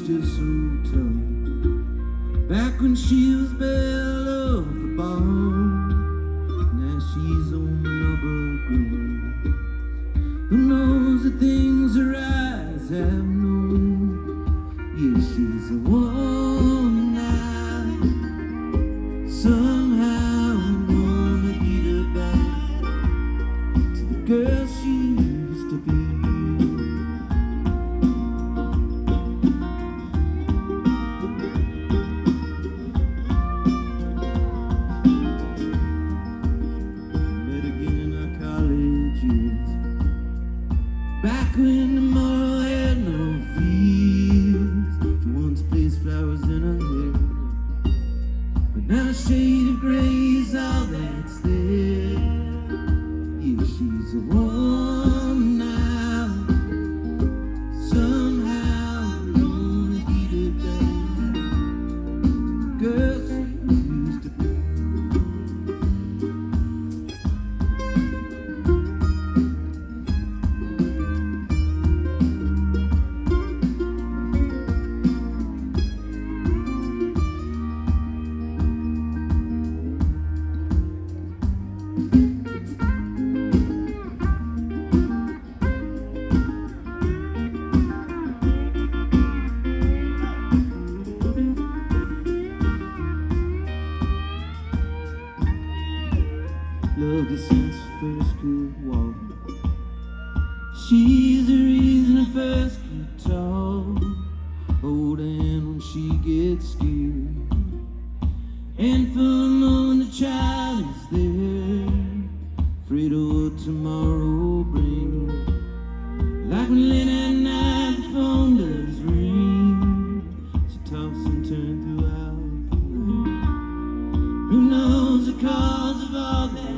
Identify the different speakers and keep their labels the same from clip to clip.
Speaker 1: still so tough. Back when she was belle of the ball, now she's on the rubber groove. Who knows the things her eyes have known? Yeah, she's a woman now. Somehow I'm gonna get her back to the girl she used to be. Back when tomorrow had no fears, she once placed flowers in her hair, but now a shade of gray is all that's there. Yeah, she's a woman now. Somehow I'm gonna get her back to the girl she used to be. Loved her since first could walk. She's the reason I first could talk. Hold her hand when she gets scared, and for a moment the child is there, afraid of what tomorrow will bring. Like when late at night the phone does ring, she toss and turn throughout the night. Who knows the cause of all that?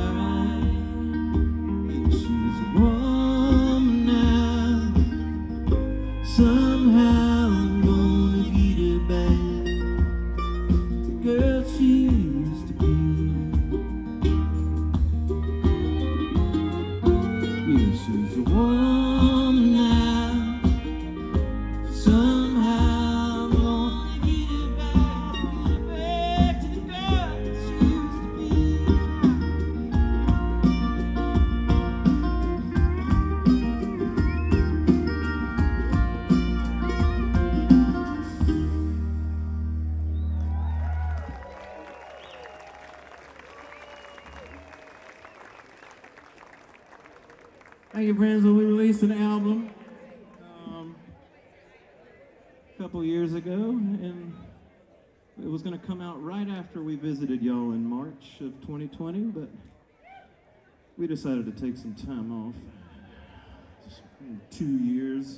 Speaker 1: Somehow I'm gonna get her back, the girl she used to be. Yeah, she's a woman now. Somehow I'm gonna get her back to the girl she used to be.
Speaker 2: Thank you, friends. Well, we released an album a couple years ago, and it was going to come out right after we visited y'all in March of 2020, but we decided to take some time off, just 2 years,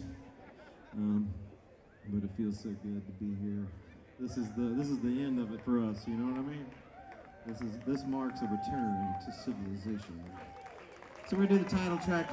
Speaker 2: but it feels so good to be here. This is the end of it for us. You know what I mean? This marks a return to civilization. So we're gonna do the title track.